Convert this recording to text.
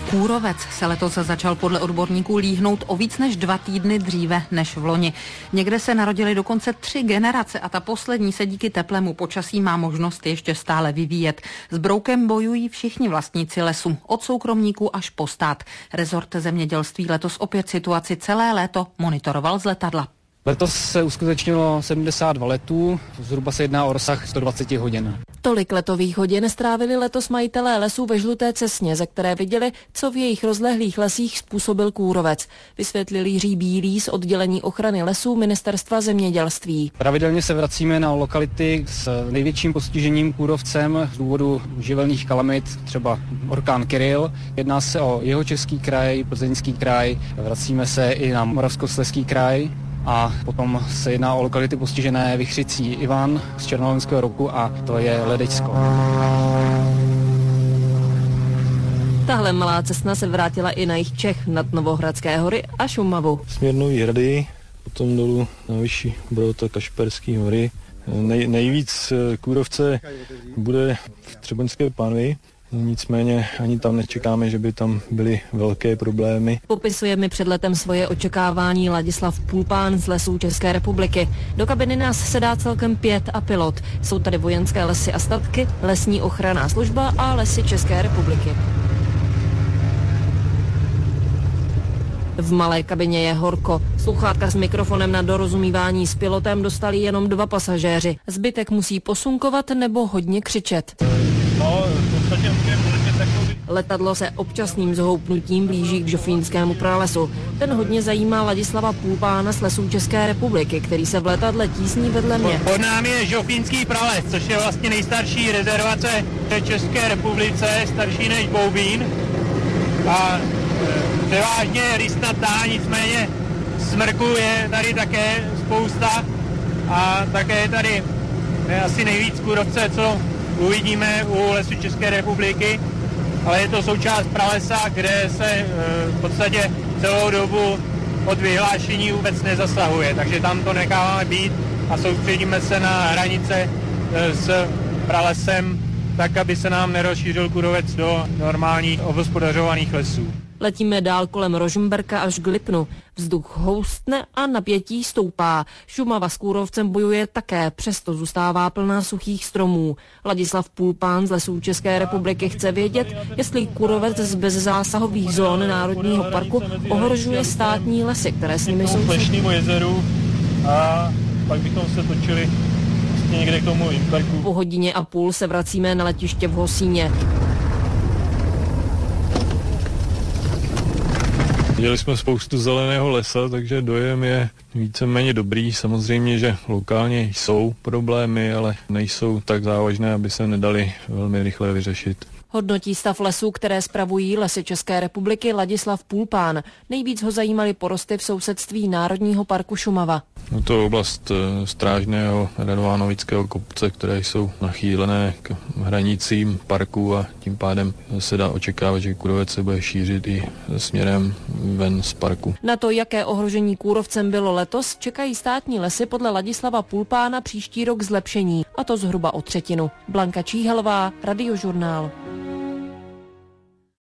Kůrovec se letos začal podle odborníků líhnout o víc než 2 týdny dříve než v loni. Někde se narodily dokonce 3 generace a ta poslední se díky teplému počasí má možnost ještě stále vyvíjet. S broukem bojují všichni vlastníci lesů, od soukromníků až po stát. Rezort zemědělství letos opět situaci celé léto monitoroval z letadla. Letos se uskutečnilo 72 letů, zhruba se jedná o rozsah 120 hodin. Tolik letových hodin strávili letos majitelé lesů ve Žluté Cesně, ze které viděli, co v jejich rozlehlých lesích způsobil kůrovec. Vysvětlil Jiří Bílý z oddělení ochrany lesů Ministerstva zemědělství. Pravidelně se vracíme na lokality s největším postižením kůrovcem z důvodu živelných kalamit, třeba orkán Kyrill. Jedná se o Jihočeský kraj, Plzeňský kraj, vracíme se i na Moravskoslezský kraj. A potom se jedná o lokality postižené vichřicí Ivan z Černohorského roku a to je Ledečsko. Tahle malá cestna se vrátila i na jih Čech nad Novohradské hory a Šumavu. Směrnový Hrady, potom dolů na vyšší Brod a Kašperský hory. Nejvíc kůrovce bude v Třeboňské pánvi. Nicméně ani tam nečekáme, že by tam byly velké problémy. Popisuje mi před letem svoje očekávání Ladislav Půlpán z Lesů České republiky. Do kabiny nás sedá celkem 5 a pilot. Jsou tady vojenské lesy a statky, lesní ochranná služba a Lesy České republiky. V malé kabině je horko. Sluchátka s mikrofonem na dorozumívání s pilotem dostali jenom 2 pasažéři. Zbytek musí posunkovat nebo hodně křičet. Letadlo se občasným zhoupnutím blíží k Žofínskému pralesu. Ten hodně zajímá Ladislava Půlpána z Lesů České republiky, který se v letadle tísní vedle mě. Pod námi je Žofínský prales, což je vlastně nejstarší rezervace v České republice, starší než Boubín. A převážně listnatá, nicméně smrku je tady také spousta a také je tady asi nejvíc kůrovce, co uvidíme u Lesů České republiky, ale je to součást pralesa, kde se v podstatě celou dobu od vyhlášení vůbec nezasahuje, takže tam to necháváme být a soustředíme se na hranice s pralesem, tak, aby se nám nerozšířil kůrovec do normálních obhospodařovaných lesů. Letíme dál kolem Rožmberka až k Lipnu. Vzduch houstne a napětí stoupá. Šumava s kůrovcem bojuje také, přesto zůstává plná suchých stromů. Ladislav Půlpán z Lesů České republiky chce vědět, jestli kůrovec z bezzásahových zón Národního parku ohrožuje státní lesy, které s nimi jsou. Plešnému jezeru a pak bychom se točili vlastně někde k tomu Imperku. Po 1,5 hodině se vracíme na letiště v Hosíně. Viděli jsme spoustu zeleného lesa, takže dojem je víceméně dobrý. Samozřejmě, že lokálně jsou problémy, ale nejsou tak závažné, aby se nedali velmi rychle vyřešit. Hodnotí stav lesů, které spravují Lesy České republiky, Ladislav Půlpán. Nejvíc ho zajímaly porosty v sousedství Národního parku Šumava. No to oblast Strážného Radovanovického kopce, které jsou nachýlené k hranicím parku a tím pádem se dá očekávat, že kůrovec se bude šířit i směrem ven z parku. Na to, jaké ohrožení kůrovcem bylo letos, čekají státní lesy podle Ladislava Půlpána příští rok zlepšení, a to zhruba o 1/3. Blanka Číhalová, Radiožurnál.